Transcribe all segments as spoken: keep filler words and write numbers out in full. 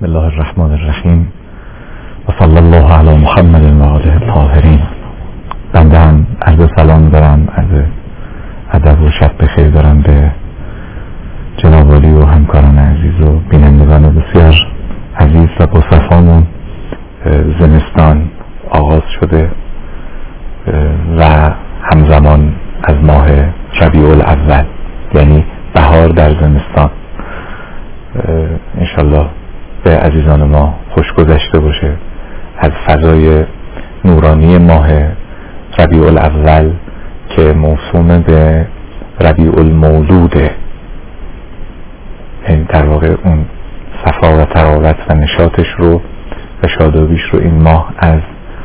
بسم الله الرحمن الرحیم و صلی الله علی محمد و آله الطاهرین. بنده هم عرض سلام دارم، عرض ادب و شب بخیر دارم به جناب عالی و همکاران عزیز و بینندگان بسیار عزیز و بصفامون. زمستان آغاز شده و همزمان از ماه ربیع الاول، یعنی بهار در زمستان. انشالله به عزیزان ما خوش گذشته باشه از فضای نورانی ماه ربیع الاول که موسوم به ربیع المولوده، این در واقع اون صفا و تراوت و نشاطش رو و شادابیش رو این ماه از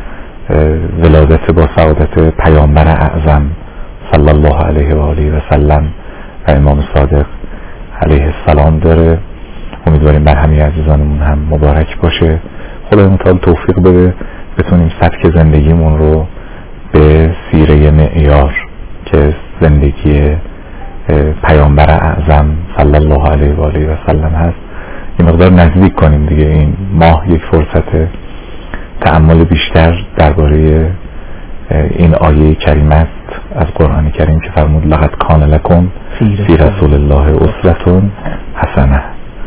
ولادت با سعادت پیامبر اعظم صلی الله علیه و آله و سلم و امام صادق علیه السلام داره. امیدواریم بر همه عزیزانمون هم مبارک باشه. خدای متعال توفیق بده بتونیم سبک زندگیمون رو به سیره معیار که زندگی پیامبر اعظم صلی الله علیه و آله و سلم هست یه مقدار نزدیک کنیم دیگه. این ماه یک فرصت تأمل بیشتر درباره این آیه کریمه است از قرآن کریم که فرمود لقد کان لکم فی رسول الله اسوة حسنه.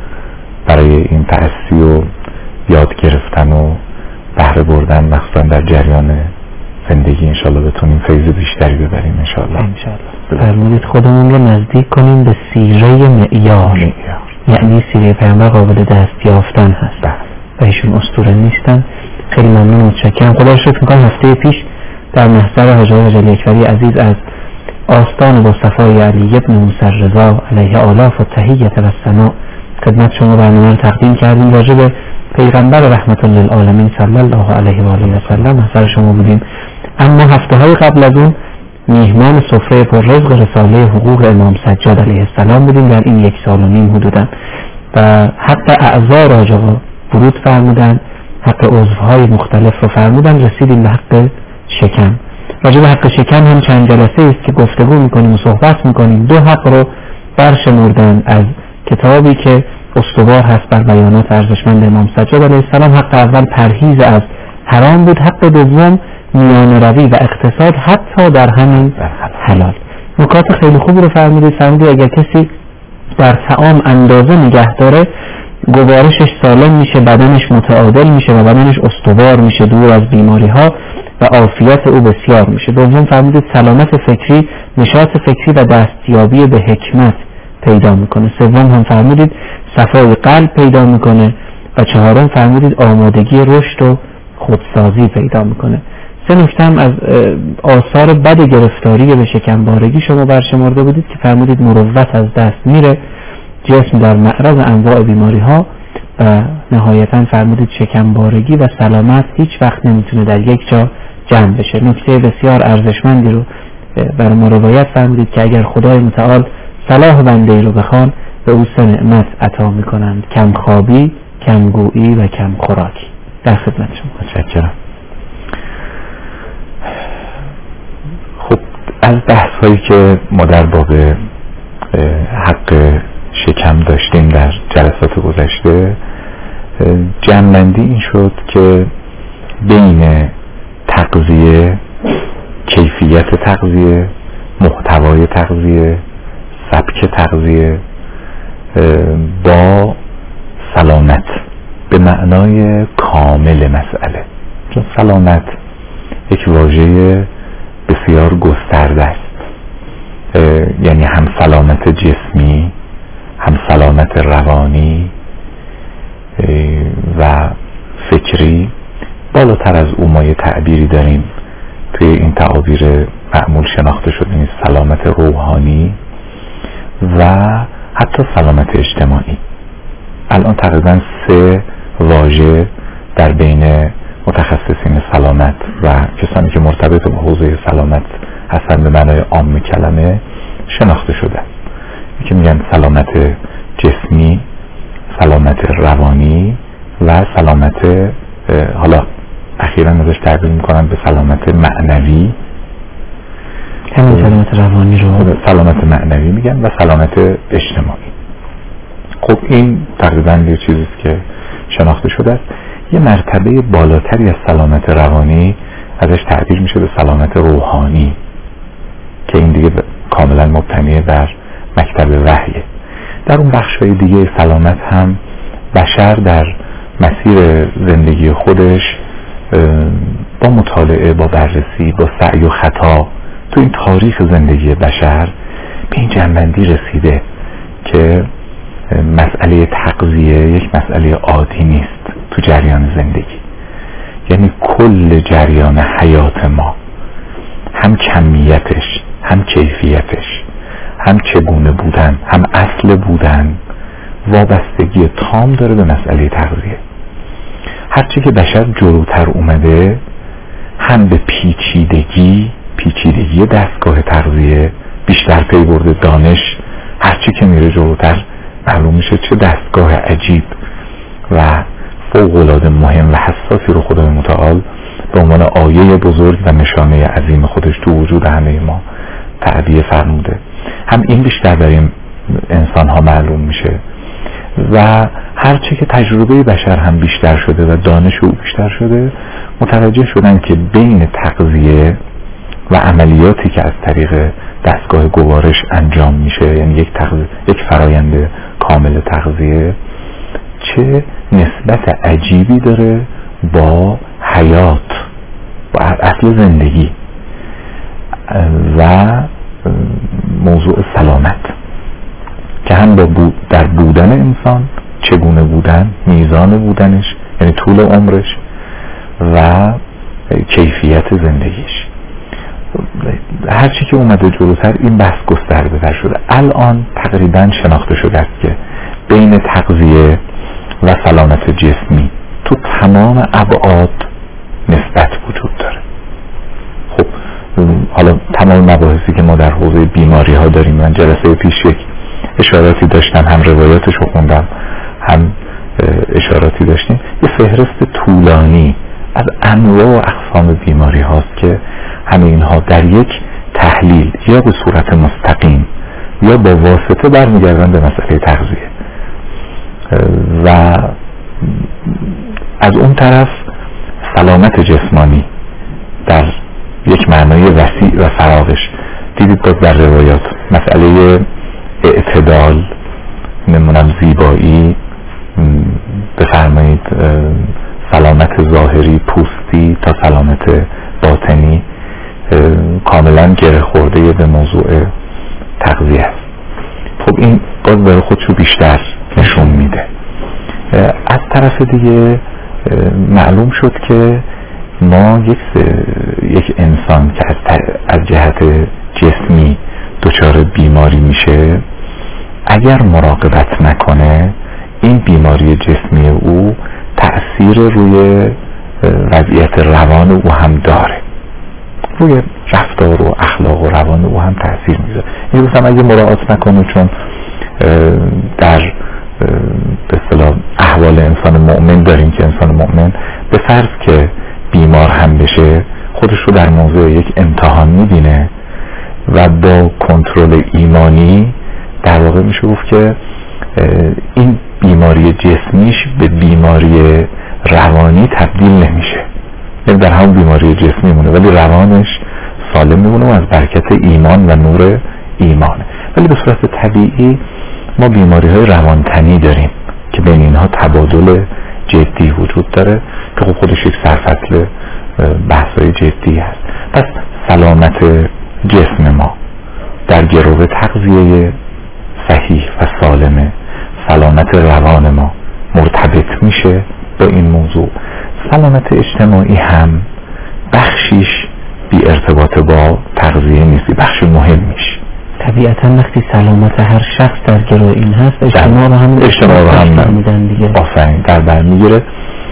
برای این تأسی و یاد گرفتن و بهره بردن مخصوصا در جریان زندگی انشالله بتونیم فیض بیشتری ببریم انشالله. انشالله فرمودید خودمون رو نزدیک کنیم به سیره معیار، یعنی سیره پیامبر قابل دست یافتن هست بله. و ایشون اسطوره نیستن. خیلی ممنون، متشکرم. خدا رو شکر میکنم هفته پیش در محضر حاج آقا حاجی اکبری عزیز از آستان با صفای علی ابن موسی الرضا علیه آلاف و تحیت و ثنا خدمت شما برنامه رو تقدیم کردیم. راجع به پیغمبر رحمت للعالمین صلی الله علیه و آله و سلم محضر شما بودیم. اما هفته های قبل از اون میهمان سفره پر رزق رساله حقوق امام سجاد علیه السلام بودیم در این یک سال و نیم حدودا و حق اعضا حاج آقا ورود فرمودن، حق عضوهای مختلف رو فرمودن. رسیدیم به حق شکم. راجع به حق شکم هم چند جلسه است که گفتگو میکنیم و صحبت میکنیم. دو حق رو برشمردن از کتابی که استوار هست بر بیانات ارزشمند امام سجاد علیه السلام. حق اول پرهیز از حرام بود، حق دوم میان روی و اقتصاد حتی در همین حلال. نکات خیلی خوبی رو فرمودید. فرمودید اگر کسی در طعام اندازه نگه داره گوارشش سالم میشه، بدنش متعادل میشه و بدنش استوار میشه، دور از بیماری ها و عافیت او بسیار میشه. دوم فرمودید سلامت فکری، نشاط فکری و دستیابی به حکمت پیدا میکنه. سوم هم فرمودید صفای قلب پیدا میکنه و چهارم فرمودید آمادگی رشد و خودسازی پیدا میکنه. سه نکته هم از آثار بد گرفتاری به شکمبارگی شما برشمرده بودید که فرمودید مروت از دست میره، جسم در معرض انواع بیماری ها و نهایتا فرمودید شکمبارگی و سلامت هیچ وقت نمیتونه در یک جا جمع بشه. نکته بسیار ارزشمندی رو برای ما روایت فرمودید که اگر خدای متعال صلاح بنده ای رو بخوان به او سه نعمت عطا میکنند: کم خوابی، کم گویی و کم خوراکی. در خدمت شما. متشکرم. خب از بحث هایی که ما در باب حق شکم داشتیم در جلسات گذشته، جمع‌بندی این شد که بین تغذیه، کیفیت تغذیه، محتوای تغذیه، سبک تغذیه با سلامت به معنای کامل مسئله، چون سلامت یک واژه بسیار گسترده است، یعنی هم سلامت جسمی، هم سلامت روانی و فکری. بالاتر از اون ما یه تعبیری داریم توی این تعابیر معمول شناخته شده، این سلامت روحانی و حتی سلامت اجتماعی. الان تقریبا سه واژه در بین متخصصین سلامت و کسانی که مرتبط با حوزه سلامت هستن به معنای عام کلمه شناخته شده. یکی میگن سلامت جسمی، سلامت روانی و سلامت، حالا اخیراً ازش تعبیر میکنن به سلامت معنوی. همین سلامت روانی رو سلامت معنوی میگن و سلامت اجتماعی. خب این تقریبا یه چیزیست که شناخته شده است. یه مرتبه بالاتری از سلامت روانی ازش تعبیر میشه به سلامت روحانی که این دیگه کاملا مبتنی بر مکتب وحیه. در اون بخش‌های دیگه سلامت هم بشر در مسیر زندگی خودش با مطالعه، با بررسی، با سعی و خطا تو این تاریخ زندگی بشر به این جنبندی رسیده که مسئله تغذیه یک مسئله عادی نیست تو جریان زندگی. یعنی کل جریان حیات ما، هم کمیتش، هم کیفیتش، هم چگونه بودن، هم اصل بودن، وابستگی تام داره به مسئله تغذیه. هرچی که بشر جلوتر اومده هم به پیچیدگی پیچیدگی دستگاه تغذیه بیشتر پی برده. دانش هرچی که میره جلوتر معلوم میشه چه دستگاه عجیب و فوق‌العاده مهم و حساسی رو خدای متعال به عنوان آیه بزرگ و نشانه عظیم خودش تو وجود همه ما تعبیه فرموده. هم این بیشتر برای انسان ها معلوم میشه و هرچی که تجربه بشر هم بیشتر شده و دانش او بیشتر شده، متوجه شدن که بین تغذیه و عملیاتی که از طریق دستگاه گوارش انجام میشه، یعنی یک تغذیه، یک فرایند کامل تغذیه، چه نسبت عجیبی داره با حیات و اصل زندگی و موضوع سلامت که هم با بود در بودن انسان، چگونه بودن، میزان بودنش یعنی طول عمرش و کیفیت زندگیش. هرچی که اومده جلوتر این بحث گسترده تر شده. الان تقریبا شناخته شده است که بین تغذیه و سلامت جسمی تو تمام ابعاد نسبت وجود داره. خب حالا تمام مباحثی که ما در حوزه بیماری ها داریم، من جلسه پیش یک اشاراتی داشتم، هم روایاتش رو خوندم، هم اشاراتی داشتیم. یه فهرست طولانی از انواع و اقسام بیماری هاست که همه اینها در یک تحلیل یا به صورت مستقیم یا با واسطه برمیگردن به مسئله تغذیه. و از اون طرف سلامت جسمانی در یک معنای وسیع و فراغش دیدید باز در روایات مسئله اعتدال، نمونم زیبایی، بفرمایید سلامت ظاهری پوستی تا سلامت باطنی کاملا گره خورده به موضوع تغذیه است. خب این باز برای خودشو بیشتر نشون میده. از طرف دیگه معلوم شد که ما یک یک انسان که از, از جهت جسمی دچار بیماری میشه، اگر مراقبت نکنه این بیماری جسمی او تأثیر روی وضعیت روان او هم داره، روی رفتار و اخلاق و روان او هم تأثیر میذاره. این روز هم اگه مراعات نکنه، چون در به اصطلاح احوال انسان مؤمن داریم که انسان مؤمن به فرض که بیمار هم بشه خودش رو در موضوع یک امتحان میبینه و با کنترل ایمانی در واقع میشه گفت که این بیماری جسمیش به بیماری روانی تبدیل نمیشه، یعنی در همون بیماری جسمی مونه ولی روانش سالم میمونه و از برکت ایمان و نور ایمانه. ولی به صورت طبیعی ما بیماری های روانتنی داریم که بین اینها تبادل جدی وجود داره که خب خودش یک سرفصل بحثای جدی هست. پس سلامت جسم ما در گرو تغذیه صحیح و سالمه، سلامت روان ما مرتبط میشه با این موضوع. سلامت اجتماعی هم بخشیش بی ارتباط با تغذیه نیستی، بخش مهمیش. طبیعتا وقتی سلامت هر شخص در گرو این هست، اجتماع رو هم اجتماع رو هم میدن دیگه. آفرین در بر میگیره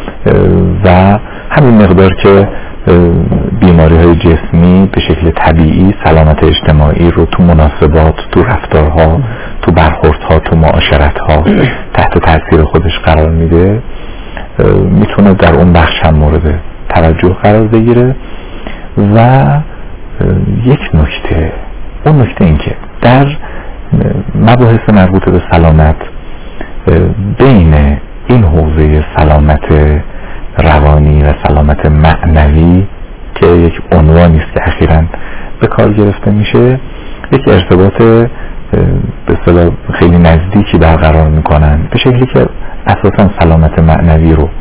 و همین مقدار که بیماری های جسمی به شکل طبیعی سلامت اجتماعی رو تو مناسبات، تو رفتارها، تو برخوردها، تو معاشرتها تحت تاثیر خودش قرار میده، میتونه در اون بخش هم مورد توجه قرار بگیره. و یک نکته، اون نکته این که در مباحث مربوط به سلامت بین این حوزه سلامت روانی و سلامت معنوی که یک عنوانی است که اخیراً به کار گرفته میشه، یک ارتباط به اصطلاح خیلی نزدیکی برقرار میکنن، به شکلی که اساساً سلامت معنوی رو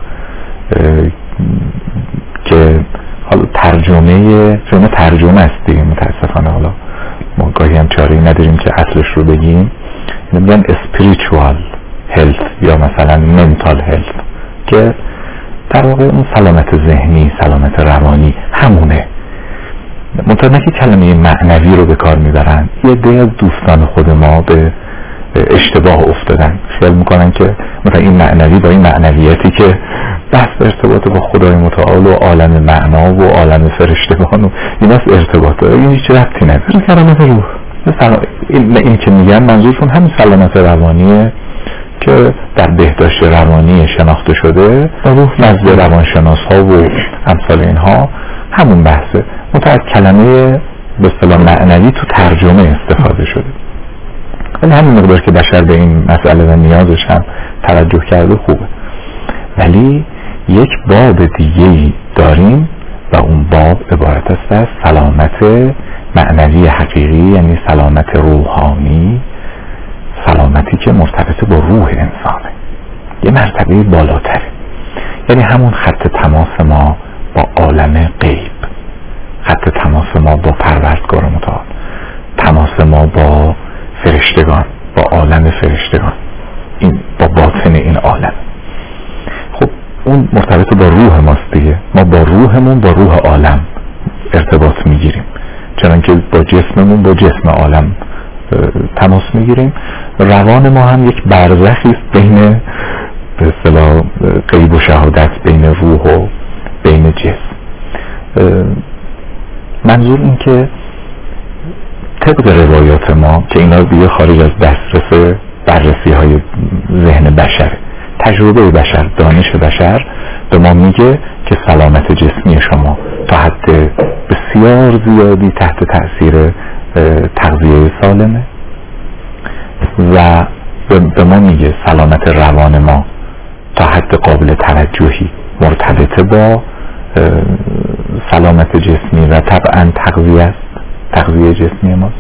که حالا ترجمه جمله ترجمه است دیگه، متاسفانه حالا ما گاهی هم چاره‌ای نداریم که اصلش رو بگیم، میگن spiritual health یا مثلا mental health، که در واقع اون سلامت ذهنی، سلامت روانی همونه. منتها که کلمه معنوی رو به کار میبرن. یه عده از دوستان خود ما به اشتباه افتادن، خیال میکنن که مثلا این معنوی با این معنویتی که بس ارتباط با خدای متعال و عالم معنا و عالم فرشتگان و این است ارتباط، این هیچ ربطی نداره. سلامت روح، این, این که میگن منظورشون همین سلامت روانیه که در بهداشت روانی شناخته شده نزد روانشناس ها و امثال اینها همون بحثه، منتها کلمه به اصطلاح معنوی تو ترجمه استفاده شده. ولی همین مقدار که بشر به این مسئله و نیازش هم توجه کرده خوبه. ولی یک باب دیگه‌ای داریم و اون باب عبارت است از سلامت معنوی حقیقی، یعنی سلامت روحانی، سلامتی که مرتبط با روح انسانه، یه مرتبه بالاتره، یعنی همون خط تماس ما با عالم غیب، خط تماس ما با پروردگار متعال، تماس ما با فرشتگان، با عالم فرشتگان، این با باطن این عالم. خب اون مرتبط با روح ماست دیگه، ما با روحمون با روح عالم ارتباط میگیریم، چنانکه با جسممون با جسم عالم تماس میگیریم. روان ما هم یک برزخی است بین به اصطلاح غیب و شهادت، بین روح و بین جسم. منظور این که طبق روایات ما که اینا دیگه خارج از دسترس بررسی های ذهن بشر، تجربه بشر، دانش بشر به ما میگه که سلامت جسمی شما تا حد بسیار زیادی تحت تأثیر تغذیه سالمه و به ما میگه سلامت روان ما تا حد قابل توجهی مرتبط با سلامت جسمی و طبعا تغذیه است، تغذیه جسمی ماست.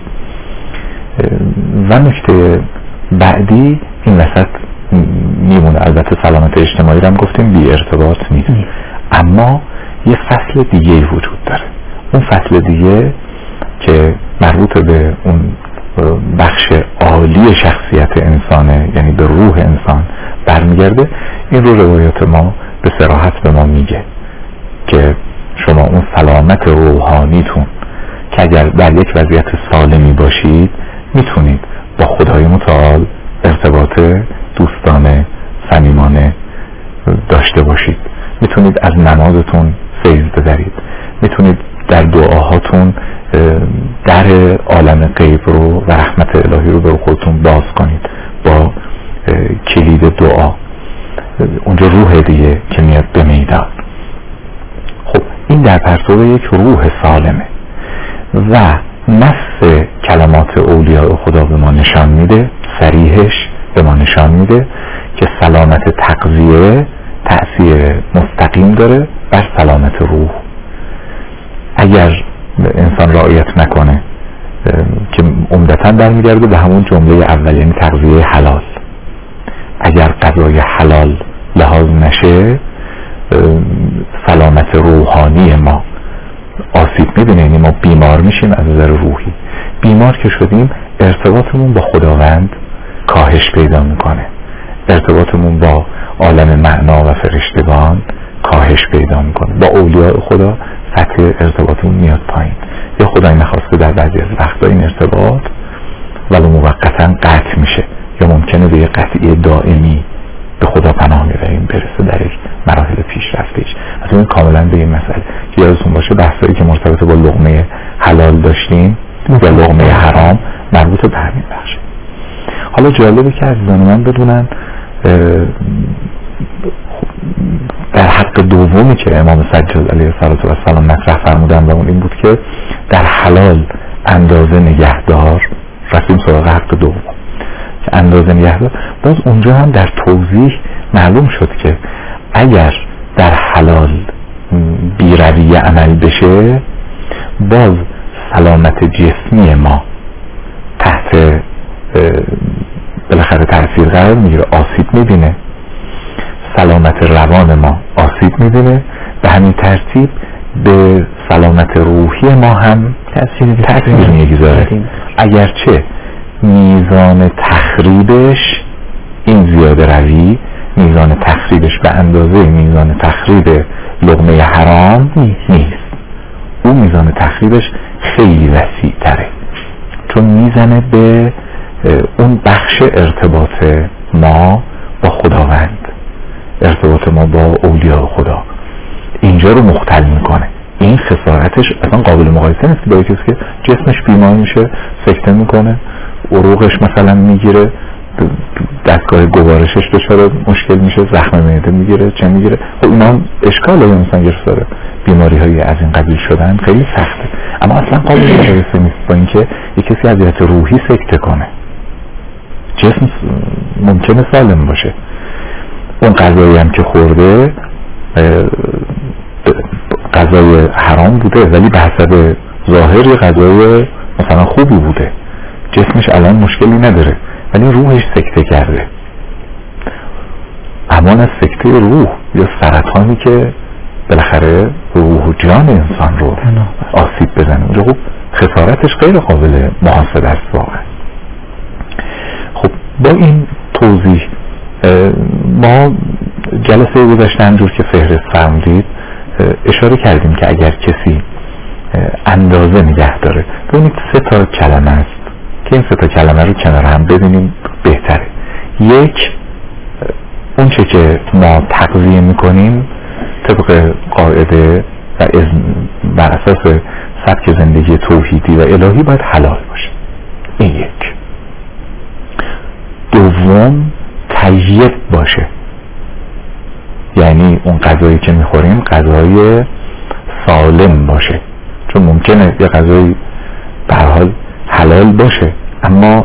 و نکته بعدی این وسط میمونه، البته سلامت اجتماعی رو هم گفتیم بی ارتباط نیست، اما یه فصل دیگه وجود داره. اون فصل دیگه که مربوط به اون بخش عالی شخصیت انسانه، یعنی به روح انسان برمیگرده. این رو روایات ما به صراحت به ما میگه که شما اون سلامت روحانیتون که اگر در یک وضعیت سالمی باشید میتونید با خدای متعال ارتباط دوستانه صمیمانه داشته باشید، میتونید از نمازتون فیض ببرید، میتونید در دعاهاتون در عالم غیب رو و رحمت الهی رو به خودتون باز کنید با کلید دعا. اونجا روح دیگه که میاد به میدان. خب این در پرتو یک روح سالمه و نص کلمات اولیاء خدا به ما نشان میده، صریحش به ما نشان میده که سلامت تغذیه تأثیر مستقیم داره بر سلامت روح. اگر انسان رعایت نکنه که عمدتاً برمیگرده به همون جمله اول، یعنی تغذیه حلال، اگر غذای حلال لحاظ نشه سلامت روحانی ما آسیب میبینه، یعنی ما بیمار میشیم از نظر روحی. بیمار که شدیم ارتباطمون با خداوند کاهش پیدا میکنه، ارتباطمون با عالم معنا و فرشتگان کاهش پیدا میکنه، با اولیاء خدا سطح ارتباطمون میاد پایین، یا خدای نخواسته در بعضی از وقتا این ارتباط ولو موقتا قطع میشه، یا ممکنه به یه قطعی دائمی به خدا پناه میبریم برسه در یک مراحل پیشرفته‌اش. از این کاملا به این مسئله که یادتون باشه بحثایی که مرتبط با لقمه حلال داشتیم و لقمه حرام مربوط به همین بخشه. حالا جالبه که عزیزان من بدونن در حق دومی که امام سجاد علیه السلام مطرح فرمودن و اون این بود که در حلال اندازه نگهدار، رفتیم سراغ حق دوم اندازه نگه داشت، باز اونجا هم در توضیح معلوم شد که اگر در حلال بی‌رویه عمل بشه باز سلامت جسمی ما تحت بالاخره تأثیر قرار میگیره، آسیب میبینه، سلامت روان ما آسیب میبینه، به همین ترتیب به سلامت روحی ما هم تأثیر میگذاره. اگرچه میزان تخریبش این زیاده روی میزان تخریبش به اندازه میزان تخریب لقمه حرام نیست، اون میزان تخریبش خیلی وسیع تره، چون میزنه به اون بخش ارتباط ما با خداوند، ارتباط ما با اولیاء خدا، اینجا رو مختل میکنه. این خسارتش اصلا قابل مقایسه نیست با کسی که جسمش بیمار میشه، سکته میکنه، عروقش مثلا میگیره، دستگاه گوارشش دچار مشکل میشه، زخم معده میگیره، چه میگیره. خب اینا هم اشکاله، انسان گرفتاره بیماری های از این قبیل شدن خیلی سخته، اما اصلا قابل مقایسه نیست با اینکه یک کسی از جهت روحی سکته کنه، جسم ممکنه سالم باشه، اون غذایی هم که خورده غذای حرام بوده ولی به حسب ظاهر غذای مثلا خوبی بوده، جسمش الان مشکلی نداره ولی روحش سکته کرده. امان از سکته روح یا سرطانی که بالاخره روح و جان انسان رو آسیب بزنه، خب خسارتش غیر قابل محاسبه است واقعا. خب با این توضیح ما جلسه گذشته همجور که فهرست فرمودید اشاره کردیم که اگر کسی اندازه نگه داره، ببینید سه تا کلمه است که این سه تا کلمه رو کنار هم ببینیم بهتره. یک، اون چه که ما تغذیه میکنیم طبق قاعده و بر اساس سبک زندگی توحیدی و الهی باید حلال باشه، این یک. دوم، طیب باشه، یعنی اون غذایی که میخوریم غذای سالم باشه، چون ممکنه یه غذایی به هر حال حلال باشه اما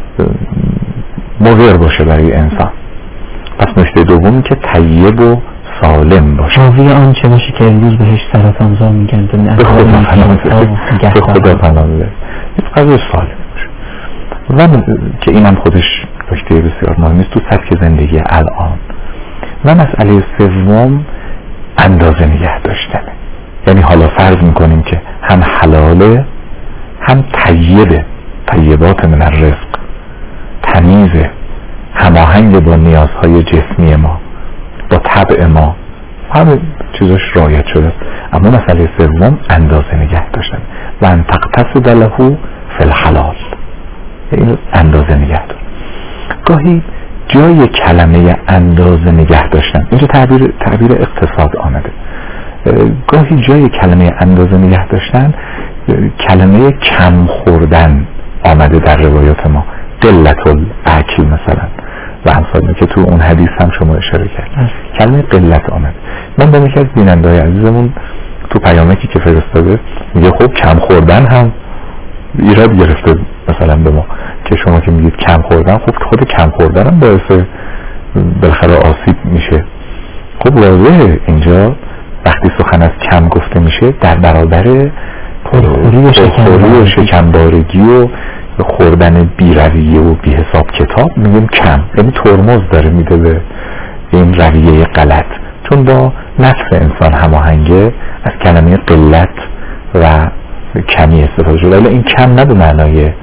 مضر باشه برای انسان. پس نکته دومی که طیب و سالم باشه، حاوی آن چه باشه که امروز بهش سرطانزا میگن، به خدا پناه بده، غذای سالم باشه. و که اینم خودش نکته بسیار مهمی است تو سبک زندگی الان. و مسئله سوم اندازه نگه داشتنه، یعنی حالا فرض میکنیم که هم حلاله هم طیبه، طیبات من الرزق، تمیزه، هماهنگ با نیازهای جسمی ما، با طبع ما، همه چیزاش رعایت شده. اما مسئله سوم اندازه نگه داشتن و ان تقتصد له فی الحلال، اینو اندازه نگه داشتن. گاهی جای کلمه اندازه نگه داشتن، اینجا تعبیر تعبیر اقتصاد آمده، گاهی جای کلمه اندازه نگه داشتن کلمه کم خوردن آمده در روایات ما، قلت الاکل مثلا و امثال که تو اون حدیث هم شما اشاره کرد، کلمه قلت آمده. من با یکی از بیننده‌های عزیزمون تو پیامکی که فرستاده میگه خب کم خوردن هم ایراد گرفته مثلا به ما که شما که میگید کم خوردن، خب خود کم خوردن هم باعث بالاخره آسیب میشه. خب واضحه اینجا وقتی سخن از کم گفته میشه در برابر پرخوری و شکمبارگی و خوردن بی‌رویه و بی حساب کتاب میگیم کم، یعنی ترمز داره میده به این رویه غلط، چون با نفس انسان هماهنگه از کلمه قلت و کمی استفاده شده. ولی این کم نه به معنای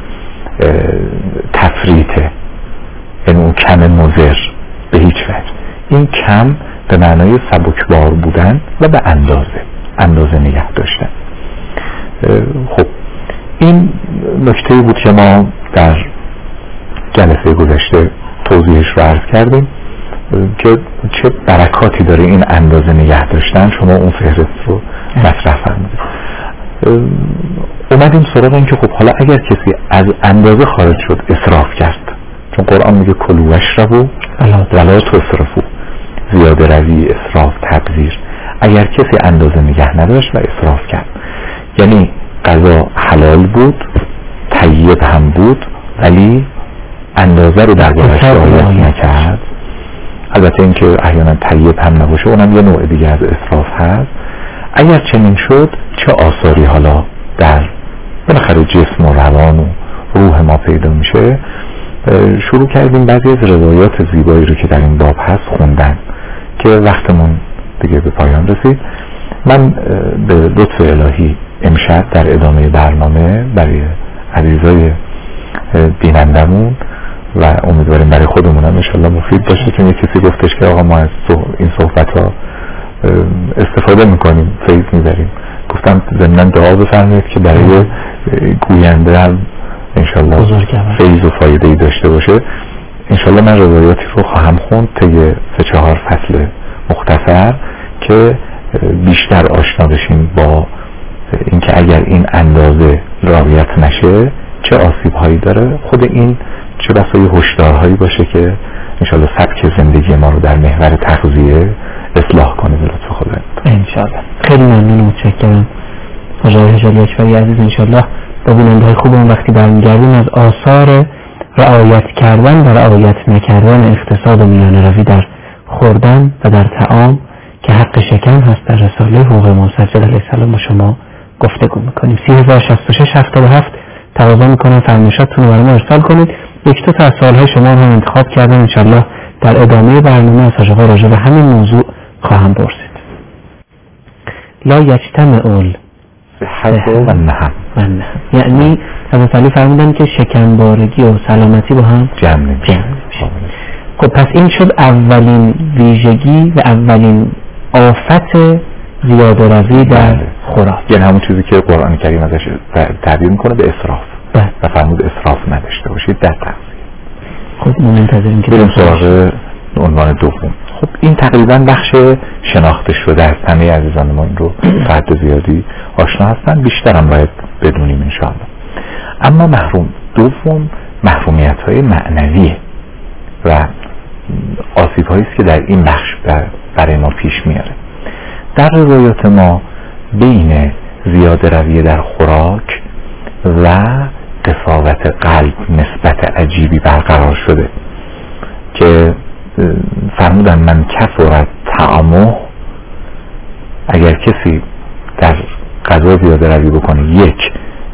تفریطه، یعنی اون کم مضر به هیچ وجه، این کم به معنای سبکبار بودن و به اندازه اندازه نگه داشتن. خب این نکته بود که ما در جلسه گذشته توضیحش رو عرض کردیم که چه برکاتی داره این اندازه نگه داشتن. شما اون فهرست رو مطرح فرمودید. اومدیم سراغ این که خب حالا اگر کسی از اندازه خارج شد اسراف کرد، چون قرآن میگه کلوا واشربوا ولا تسرفوا، زیاده روی، اسراف، تبذیر. اگر کسی اندازه نگه نداشت و اسراف کرد، یعنی غذا حلال بود، طیب هم بود ولی اندازه رو در بارش رعایت نکرد، البته اینکه احیانا طیب هم نباشه اونم یه نوع دیگه از اسراف هست، اگر چنین شد چه آثاری حالا در بالاخره جسم و روان و روح ما پیدا میشه. شروع کردیم بعضی از روایات زیبایی رو که در این باب هست خوندن که وقتمون دیگه به پایان رسید. من به لطف الهی امشب در ادامه برنامه برای عزیزای بینندمون و امیدواریم برای خودمون هم انشالله مفید باشه، چون یه کسی گفتش که آقا ما از این صحبت ها استفاده میکنیم، فیض میبریم. گفتم ضمن دعا بفرمایید که برای گوینده هم انشالله فیض و فایده ای داشته باشه. انشالله من روایاتی رو خواهم خوند طی سه چهار فصل مختصر که بیشتر آشنا بشیم با اینکه اگر این اندازه رعایت نشه چه آسیب هایی داره. خود این چه بسای هشدارهایی باشه که انشالله سبک زندگی ما رو در محور تغذیه اصلاح کنه به لطف خدا انشالله. خیلی ممنون و متشکرم آقای حاجی اکبری عزیز. انشالله با بیننده‌های خوبمون وقتی برمیگردیم از آثار رعایت کردن و رعایت نکردن اقتصاد و میانه روی در خوردن و در طعام که حق شکم هست در رساله حقوق امام سجاد علیه السلام با شما گفتگو میکنیم. سی هزار شصت و شش هفتاد و هفت تقاضا میکنم فرمایشاتتون رو برای ما ارسال کنید. یک دو تا از سوالهای شما هم انتخاب کردم، انشالله در ادامه برنامه از حاج آقا راجع به همین موضوع خواهم پرسید. لا یجتمع اول صحت و نهم و نهم، یعنی حضرت علی فرمودن که شکمبارگی و سلامتی با هم جمع نمیشه. خب پس این شد اولین ویژگی و اولین آفت زیاده روی در خوراک، یعنی همون چیزی که قرآن کریم ازش تعبیر میکنه به اسراف و فرمود اسراف نداشته باشید در تغذیه. خب ما منتظریم که بریم سراغ عنوان دوم. خب این تقریبا بخش شناخته شده از همه عزیزان ما این رو تا حد زیادی آشنا هستن، بیشتر هم باید بدونیم انشاءالله. اما محروم دوم محرومیت های معنویه و آسیب هایی است که در این بخش برای ما پیش میاره. در روایات ما بین زیاده روی در خوراک و قساوت قلب نسبت عجیبی برقرار شده که فرمودن من کثرت طعامه، اگر کسی در غذا زیاده روی بکنه یک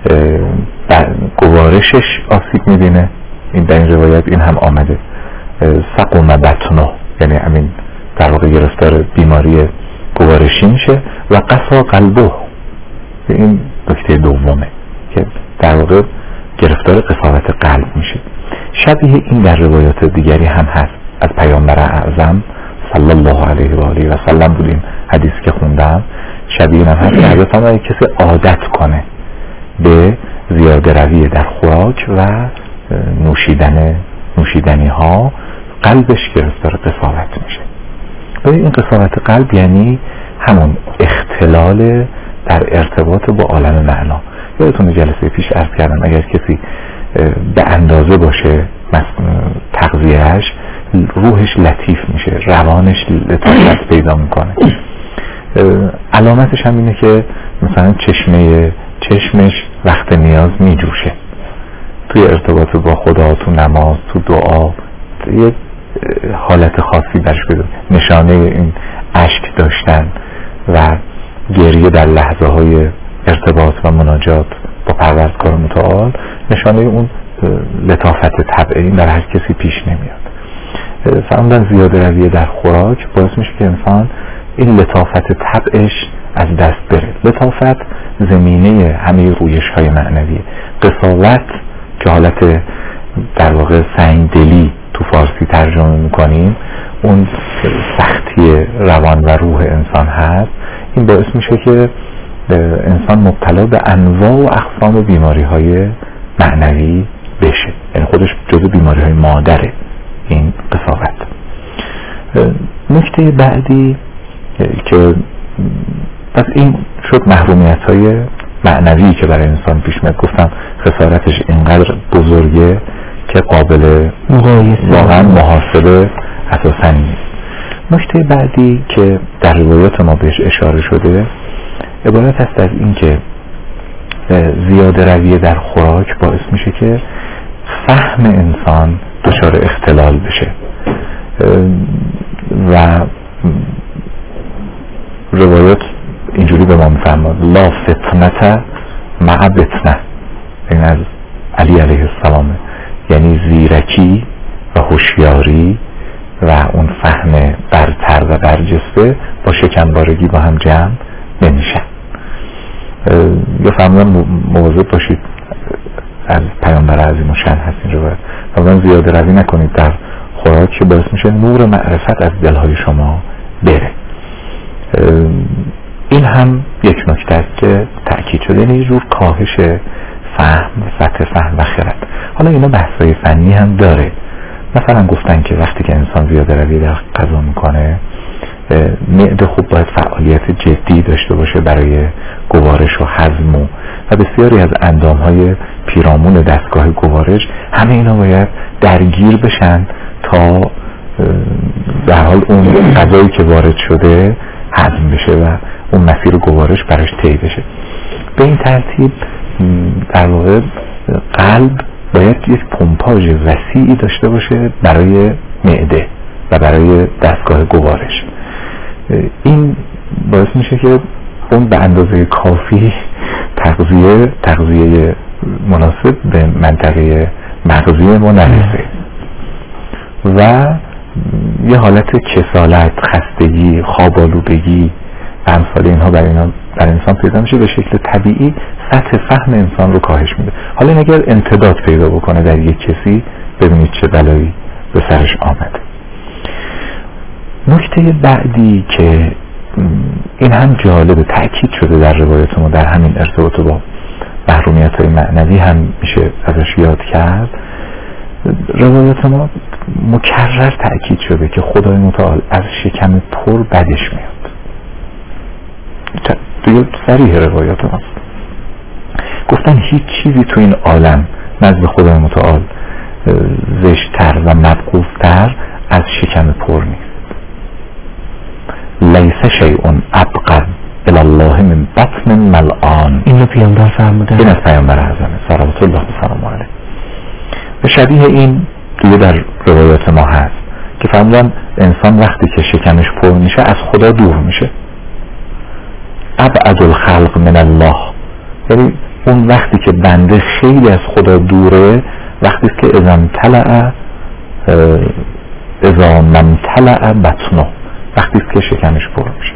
گوارشش آسیب میبینه، این در این روایت این هم آمده سقوم بطنه، یعنی همین در واقع گرفتار بیماری گوارشی میشه و قسا قلبه، این نکته دومه که در واقع گرفتار قساوت قلب میشه. شبیه این در روایات دیگری هم هست از پیامبر اعظم صلی الله علیه و آله و سلم بود این حدیث که خوندم. شبیه این هم هست که حضرت اگر کسی عادت کنه به زیاده روی در خوراک و نوشیدن نوشیدنی ها قلبش گرفتار قساوت میشه. این قساوت قلب یعنی همون اختلال در ارتباط با عالم معنا. یادتون جلسه پیش عرض کردم اگر کسی به اندازه باشه تغذیهش روحش لطیف میشه، روانش لطافت پیدا میکنه. علامتش هم اینه که مثلا چشمه چشمش وقت نیاز میجوشه توی ارتباط با خدا، تو نماز، تو دعا یه حالت خاصی برش بده. نشانه این اشک داشتن و گریه در لحظه های ارتباط و مناجات با پروردگار متعال نشانه اون لطافت طبعی در هر کسی پیش نمیاد. فرمودن زیاده روی در خوراک باعث میشه که انسان این لطافت طبعش از دست بره. لطافت زمینه همه رویش های معنویه. قساوت که حالت در واقع سنگدلی تو فارسی ترجمه میکنیم، اون سختی روان و روح انسان هست. این باعث میشه که انسان مبتلا به انواع و اقسام بیماری های معنوی بشه، یعنی خودش جزو بیماری های مادره این قساوت. نکته بعدی که پس این شد محرومیت های معنوی که برای انسان پیش میاد. گفتم خسارتش اینقدر بزرگه که قابل واقعا محاسبه اساسا نیست. نکته بعدی که در روایات ما بهش اشاره شده عبارت است از این که زیاده روی در خوراک باعث میشه که فهم انسان دچار اختلال بشه. و روایت اینجوری به ما میفرماد لا فتنة مع بطنه، این از علی علیه السلام، یعنی زیرکی و هوشیاری و اون فهم برتر و برجسته با شکمبارگی با هم جمع نمیشن. یا فرمودن مواظب باشید از پیامبر عظیم و شأن هست این روایت، فرمودن زیاده روی نکنید در خوراک که باعث میشه نور معرفت از دلهای شما بره. این هم یک نکته است که تأکید شده، یعنی یه جور کاهش فهم، سطح فهم و خرد. حالا اینا بحثای فنی هم داره، مثلا گفتن که وقتی که انسان زیاده روی در غذا میکنه، معده خوب باید فعالیت جدی داشته باشه برای گوارش و هضم و و بسیاری از اندامهای پیرامون دستگاه گوارش، همه اینا باید درگیر بشن تا در حال اون غذایی که وارد شده هضم بشه و اون مسیر گوارش براش طی بشه. به این ترتیب در واقع قلب باید یک پمپاژ وسیعی داشته باشه برای معده و برای دستگاه گوارش. این باعث میشه که اون به اندازه کافی تغذیه تغذیه مناسب به منطقه مغزی ما نرسه و یه حالت کسالت، خستگی، خواب آلودگی و امثال اینها برای اینا در انسان پیدا میشه. به شکل طبیعی سطح فهم انسان رو کاهش میده. حالا این اگر امتداد پیدا بکنه در یک کسی، ببینید چه بلایی به سرش آمده. نکته بعدی که این هم جالب تأکید شده در روایت ما، در همین ارتباط با محرومیت های معنوی هم میشه ازش یاد کرد. روایت ما مکرر تأکید شده که خدای متعال از شکم پر بدش میاد. توی صریح روایات ما گفتن هیچ چیزی تو این عالم نزد خدای متعال زشتر و مبغوض‌تر از شکم پر نیست. لیس شیء ابغض الی الله من بطن ملعان. اینو پیامبر فرمودن. این از پیامبر اعظم صلوات الله و سلامه علیه. و شبیه این دیگه در روایات ما هست که فرمودن انسان وقتی که شکمش پر میشه از خدا دور میشه. ابعد الخلق من الله، یعنی اون وقتی که بنده خیلی از خدا دوره، وقتی که اذا امتلأ اذا ممتلأ بطنه، وقتی که شکمش پر میشه.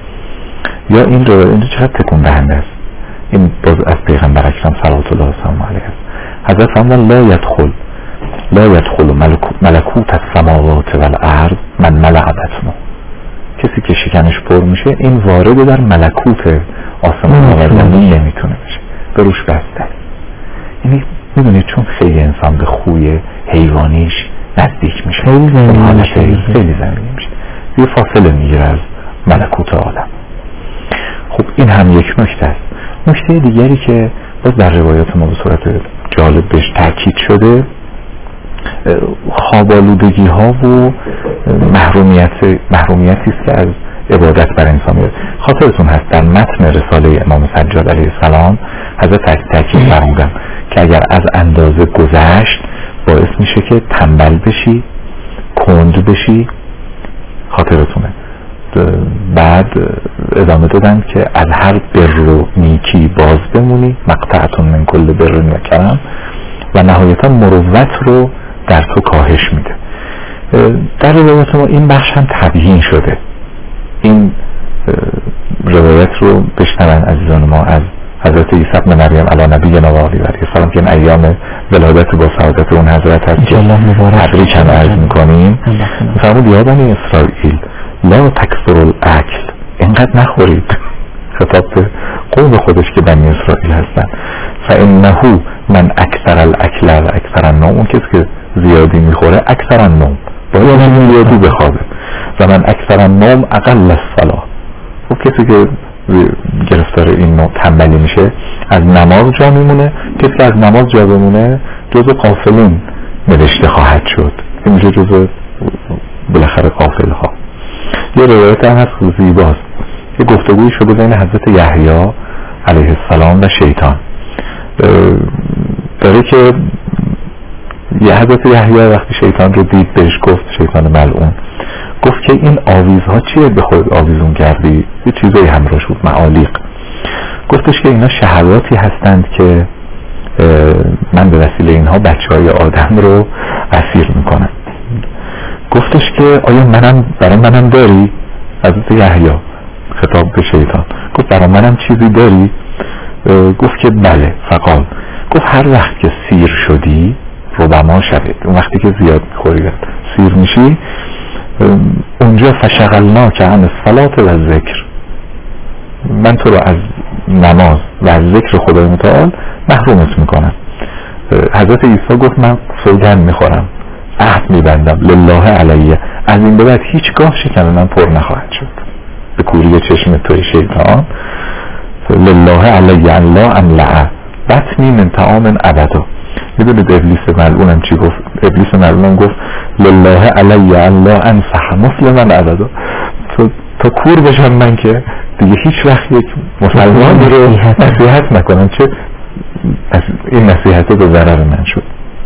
یا این رو این چقدر تکون دهنده است. این باز از پیغمبر اکرم صلوات الله و سلامه علیه است. حضرت فرمودن لا یدخل لا یدخل ملکوت السماوات والارض من ملأ بطنه. کسی که شکمش پر میشه این وارد در ملکوت آسمان و زمین نمیتونه بشه، به روش بسته. یعنی میدونید چون خیلی انسان به خوی حیوانیش نزدیک میشه، خیلی زمینی خیلی زمینی میشه، یه فاصله میگیره از ملکوت عالم. خب این هم یک نکته است. نکته دیگری که باز در روایات ما به صورت جالب بهش تاکید شده، خوابالودگی ها و محرومیت محرومیتی است که از عبادت بر انسان میاد. خاطرتون هست در متن رساله امام سجاد علیه السلام حضرت تاکید فرمودن که اگر از اندازه گذشت باعث میشه که تنبل بشی، کند بشی. خاطرتونه. بعد ادامه دادن که از هر بر و نیکی باز بمونی، مقطعتون من کل بر و کرم، و نهایتا مروت رو در تو کاهش میده. در روایت ما این بخش هم تبیین شده. این روایت رو بشنون عزیزان ما از حضرت عیسی ابن مریم علی نبینا و آله السلام که این ایام ولادت با سعادت اون حضرت هست که تبریک هم عرض میکنیم. فرمود یا بنی اسرائیل لا تکثر الاکل، اینقدر نخورید، خطاب به قوم خودش که بنی اسرائیل هستن. فانه من اکثر الاکل و اکثر النوم، اون کسی که زیادی میخوره اکثر النوم، باید زیادی بخوابه. و من اکثر النوم اقل الصلاة، اون کسی که گرفتار این نوع تنبلی میشه از نماز جا میمونه. کسی که از نماز جا بمونه جزء غافلین نوشته خواهد شد. این میشه جزء بالاخره غافل ها. یه روایت هم هست زیباست، یه گفتگوی شده بین حضرت یحیی علیه السلام و شیطان. داره که یه حضرت یحیی وقتی شیطان رو دید بهش گفت، شیطان ملعون گفت که این آویزها چیه به خود آویزون کردی؟ یه چیزایی همراهش بود، معالیق. گفتش که اینا شهواتی هستند که من به وسیله اینها بچه های آدم رو اسیر میکنم. گفتش که آیا منم برای منم داری؟ حضرت یحیی خطاب به شیطان گفت برای منم چیزی داری؟ گفت که بله. فقال گفت هر وقت که سیر شدی ربما شوید، اون وقتی که زیاد میخوری سیر میشی، اونجا فشغلنا که عن الصلاة و ذکر، من تو رو از نماز و از ذکر خدای متعال محرومت میکنم. حضرت عیسی گفت من سوگند میخورم، عهد میبندم لله علیه، از این به بعد هیچگاه شکم من پر نخواهد شد به کوری چشم توی شیطان. لله علیه ان لا املأ بطنی من طعام ابدا. میدونید ابلیس ملعونم چی گفت؟ ابلیس ملعونم گفت لله علیه ان لا انصح مسلما ابدا، تو تا کور بشم من که دیگه هیچ وقت یک مسلمانی رو نصیحت نکنم، چه این نصیحت به ضرر من شد.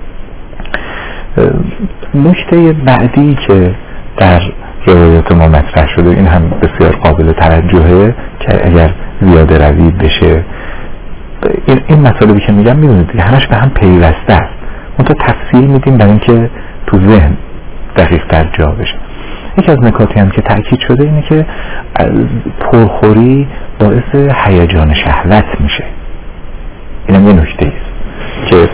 نکته بعدی که در روایات ما مطرح شده، این هم بسیار قابل توجهه که اگر زیاده روی بشه، این این مطالبی که میگم میدونید همش به هم پیوسته است، اون تا تفصیل میدیم برای اینکه تو ذهن دقیق تر جا بشه. یکی از نکاتی هم که تأکید شده اینه که پرخوری باعث هیجان شهوت میشه. اینم یه نکته است که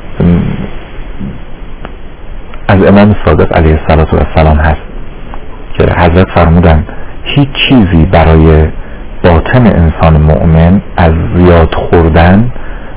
از امام صادق علیه السلام هست که حضرت فرمودن هیچ چیزی برای باطن انسان مؤمن از زیاد خوردن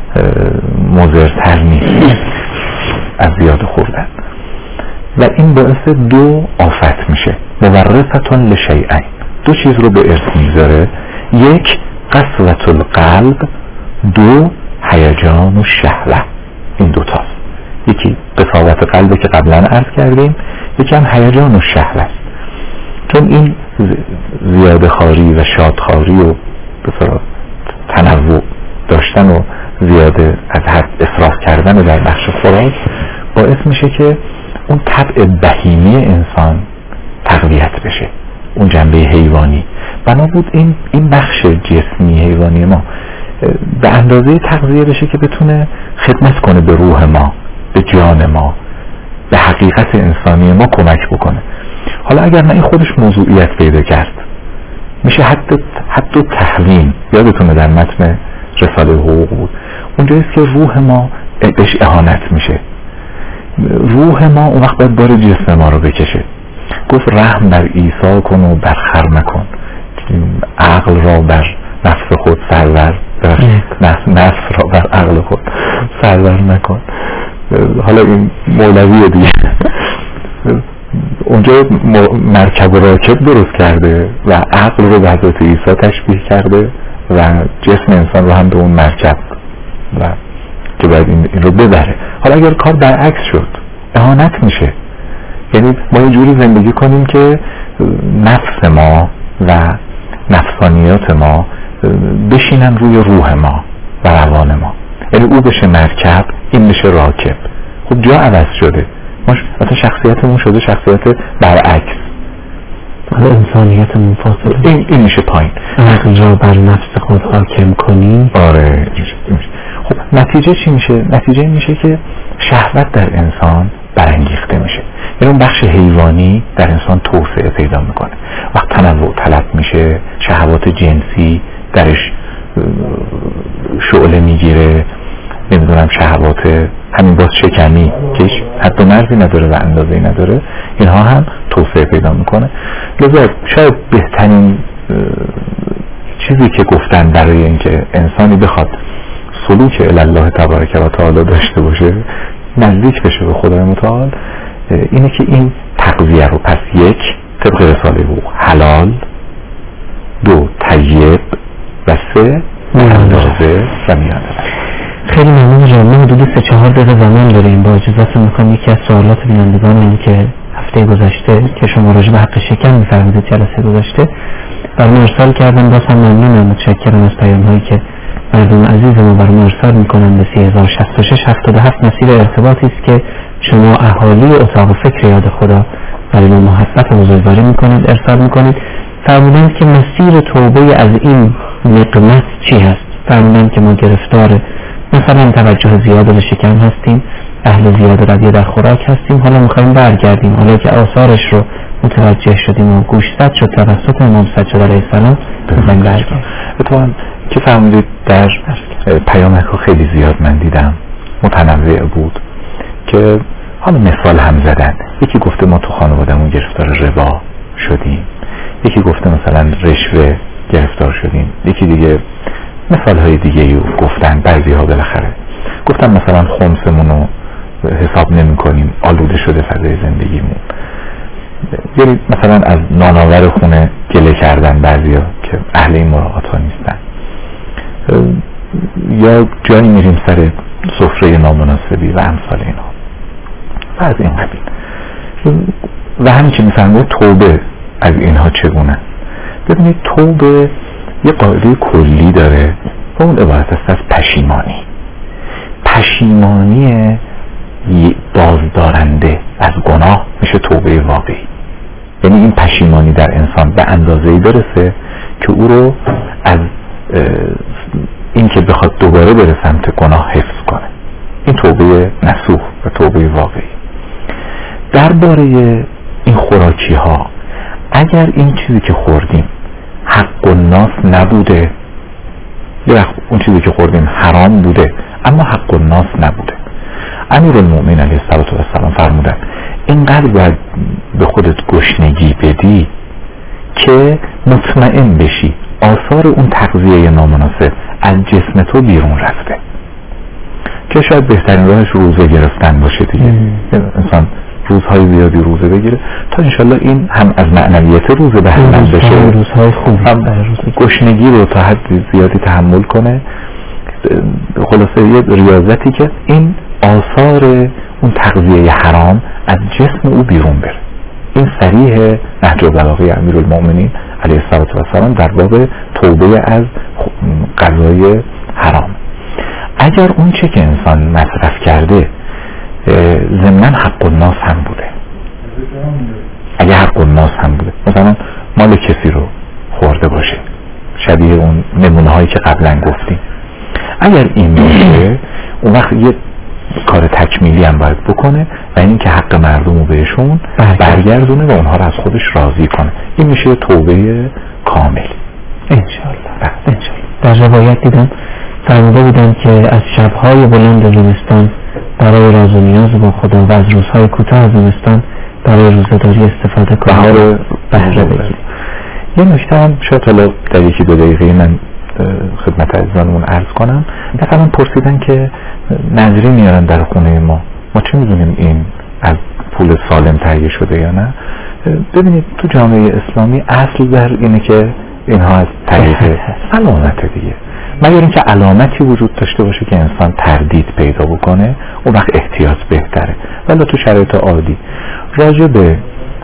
مضرتر نیست از زیاد خوردن، و این باعث دو آفت میشه، مورثتون لشیئین، دو چیز رو به ارث میذاره، یک قسوة القلب، دو هیجان و شهوه. این دو تاست، یکی قساوت قلبه که قبلا عرض کردیم، یکی هم هیجان و شهوه است. چون این زیاده خواری و شادخواری و بسیار تنوع داشتن و زیاده از حد اصراف کردن در بخش خوراک باعث میشه که اون طبع بهیمی انسان تقویت بشه، اون جنبه حیوانی. بنا بود این این بخش جسمی حیوانی ما به اندازه تغذیه بشه که بتونه خدمت کنه به روح ما، به جان ما، به حقیقت انسانی ما کمک بکنه. حالا اگر نه این خودش موضوعیت پیدا کرد، میشه حد حد تحریم. یادتونه در متن رساله حقوق بود، اونجاییست که روح ما بهش اهانت میشه. روح ما اون وقت باید بار جسم ما رو بکشه. گفت رحم بر عیسی کن و بر خر مکن، عقل را بر نفس خود سرور، نفس, نفس را بر عقل خود سرور مکن. حالا این مولویه دیگه اونجا مرکب و راکب درست کرده و عقل رو به حضرت عیسی تشبیه کرده و جسم انسان رو هم به اون مرکب، و که باید این رو ببره. حالا اگر کار برعکس شد اهانت میشه، یعنی ما یه جوری زندگی کنیم که نفس ما و نفسانیات ما بشینن روی روح ما و روان ما، یعنی او بشه مرکب، این بشه راکب. خب جا عوض شده، مثلا شخصیتمون شده شخصیت برعکس، حالا انسانیت منفصل. این این میشه پایین. عقل را بر نفس خود حاکم کنی. آره. خب نتیجه چی میشه؟ نتیجه این میشه که شهوت در انسان برانگیخته میشه، یعنی اون بخش حیوانی در انسان توسعه پیدا میکنه. وقت تنوع طلب میشه، شهوات جنسی درش شعله میگیره، نمیدونم شهوات همین باز شکمی که هیچ حد و مرزی نداره و اندازه‌ای نداره، اینها هم توسعه پیدا میکنه. لذا شاید بهترین چیزی که گفتن برای اینکه انسانی بخواد سلوک الله تبارک و تعالی داشته باشه، نزدیک بشه به خدای متعال، اینه که این تغذیه رو پس یک طبق رساله حقوق حلال، دو طیب و سه اندازه و میانه. خیلی ممنون جان. ما حدود سه چهار دقیقه زمان داریم، با اجازهتون میخوام یکی از سوالات بینندگان این که هفته گذشته که شما راجع به حق شکم میفرمودید جلسه گذشته برام ارسال کردن، باز هم ممنونم، متشکرم از پیام هایی که مردم عزیز ما برام ارسال میکنن به سه هزار و شصت و شش هفتاد و هفت مسیر ارتباطی است که شما اهالی اتاق فکر یاد خدا برای ما محبت و بزرگواری میکنید ارسال میکنید. فرمودند که مسیر توبه از این نقمت چی هست؟ فرمودند که ما گرفتار مثلا توجه زیاد به شکم هستیم، اهل زیاد رویه در خوراک هستیم، حالا میخوایم برگردیم، حالا که آثارش رو متوجه شدیم و گوشزد شد توسط امام سجاد علیه السلام میخوایم برگردیم. اتفاقا که فرمودید در پیامک ها خیلی زیاد من دیدم متنوع بود که حالا مثال هم زدن. یکی گفته ما تو خانوادمون گرفتار ربا شدیم، یکی گفته مثلا رشوه گرفتار شدیم، یکی دیگه مثال های دیگه رو گفتن. بعضی ها بالاخره گفتن مثلا خمسمون رو حساب نمی کنیم، آلوده شده فضای زندگیمون. یعنی مثلا از نانآور خونه گله کردن بعضی ها که اهل این مراعات ها نیستن، یا جایی میریم سر سفره نامناسبی و امثال اینا و از این قبیل. و همچنین میفرماید توبه از اینها چگونه. ببینید توبه یه قاعده کلی داره و اون عبارت است از پشیمانی. پشیمانی بازدارنده از گناه میشه توبه واقعی. یعنی این پشیمانی در انسان به اندازه‌ای برسه که او رو از این که بخواد دوباره بره سمت گناه حفظ کنه. این توبه نصوح و توبه واقعی. درباره این خوراکی ها، اگر این چیزی که خوردیم حق الناس نبوده یا اون چیزی که خوردیم حرام بوده اما حق الناس نبوده، امیرالمومنین علیه السلام فرمودن اینقدر باید به خودت گشنگی بدی که مطمئن بشی آثار اون تغذیه نامناسب از جسم تو بیرون رفته، که شاید بهترین راهش روزه گرفتن باشه دیگه. انسان روزهای زیادی روزه بگیره تا انشالله این هم از معنویت روزه بهره بشه، روزهای خوب هم گشنگی رو تا حد زیادی تحمل کنه. خلاصه یه ریاضتی که این آثار اون تغذیه حرام از جسم او بیرون بره. این صریح نهج البلاغه امیرالمومنین علیه السلام در باب توبه از غذای حرام. اگر اون چه که انسان مصرف کرده ضمن حق الناس هم بوده، اگر حق الناس هم بوده، مثلا مال کسی رو خورده باشه، شبیه اون نمونه هایی که قبلا گفتیم، اگر این باشه اون وقت یه کار تکمیلی هم باید بکنه و این که حق مردم رو بهشون برگردونه و اونها رو از خودش راضی کنه. این میشه توبه کامل انشاءالله. انشاءالله. در روایت دیدم فرموده بودن که از شبهای بلند زمستان برای راز و نیاز با خدا و از روزهای کوتاه زمستان برای روزه‌داری استفاده کنید و بهره بگیرید. یه نکته هم شاید حالا در یکی دو دقیقه من خدمت عزیزانمون عرض کنم. مثلا پرسیدن که نظری میارن در خونه ما، ما چه میدونیم این از پول سالم تهیه شده یا نه؟ ببینید تو جامعه اسلامی اصل در اینه که اینها از طریق سلامت دیگه، مگر اینکه علامتی وجود داشته باشه که انسان تردید پیدا بکنه، اون وقت احتیاط بهتره. ولی تو شرایط عادی راجع به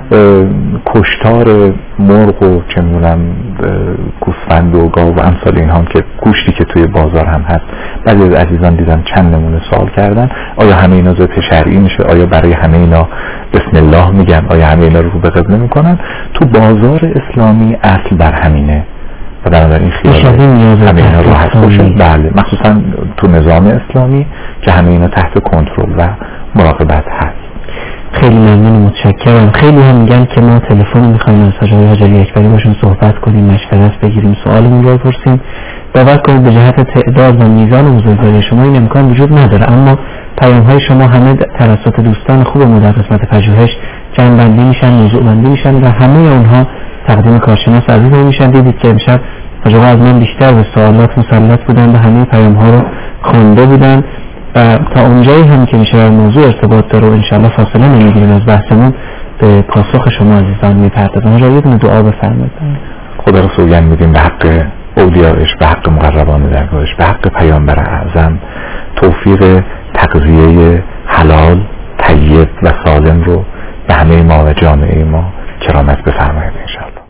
کشتار مرغ و چه میدونم گوسفند و گاو و امثال این هم که گوشتی که توی بازار هم هست، بعضی از عزیزان دیدم چند نمونه سوال کردن آیا همه اینا ذات شرعی میشه، آیا برای همه اینا بسم الله میگن، آیا همه اینا رو به قبله میکنن؟ تو بازار اسلامی اصل بر همینه و بنابراین خیال همه اینا راحت باشه. بله، مخصوصا تو نظام اسلامی که همه اینا تحت کنترل و مراقبت هست. خیلی ممنون و متشکرم. خیلی هم میگن که ما تلفن میخوایم از حاج آقای حاجی اکبری باشون صحبت کنیم، مشورت بگیریم، سوالمون رو بپرسیم. باور کنید به جهت تعداد و میزان و بزرگواری شما این امکان وجود نداره، اما پیام های شما همه توسط دوستان خوب ما در قسمت پژوهش جمع بندی میشن، موضوع بندی میشن و همه اونها تقدیم کارشناس عزیز میشن. دیدید که امشب حاج آقا از من بیشتر به سوالات مسلط بودن و همه پیام ها رو خوانده بودن و تا اونجایی هم که میشه موضوع ارتباط داره و انشاءالله فاصله نمیگیریم از بحثمون به پاسخ شما عزیزان میپردازم. را یه دونه دعا بفرمایید. خدا رو سوگند میدیم به حق اولیایش، به حق مقربان درگاهش، به حق پیامبر اعظم توفیق تغذیه حلال طیب و سالم رو به همه ما و جامعه ما کرامت بفرمایید انشاءالله.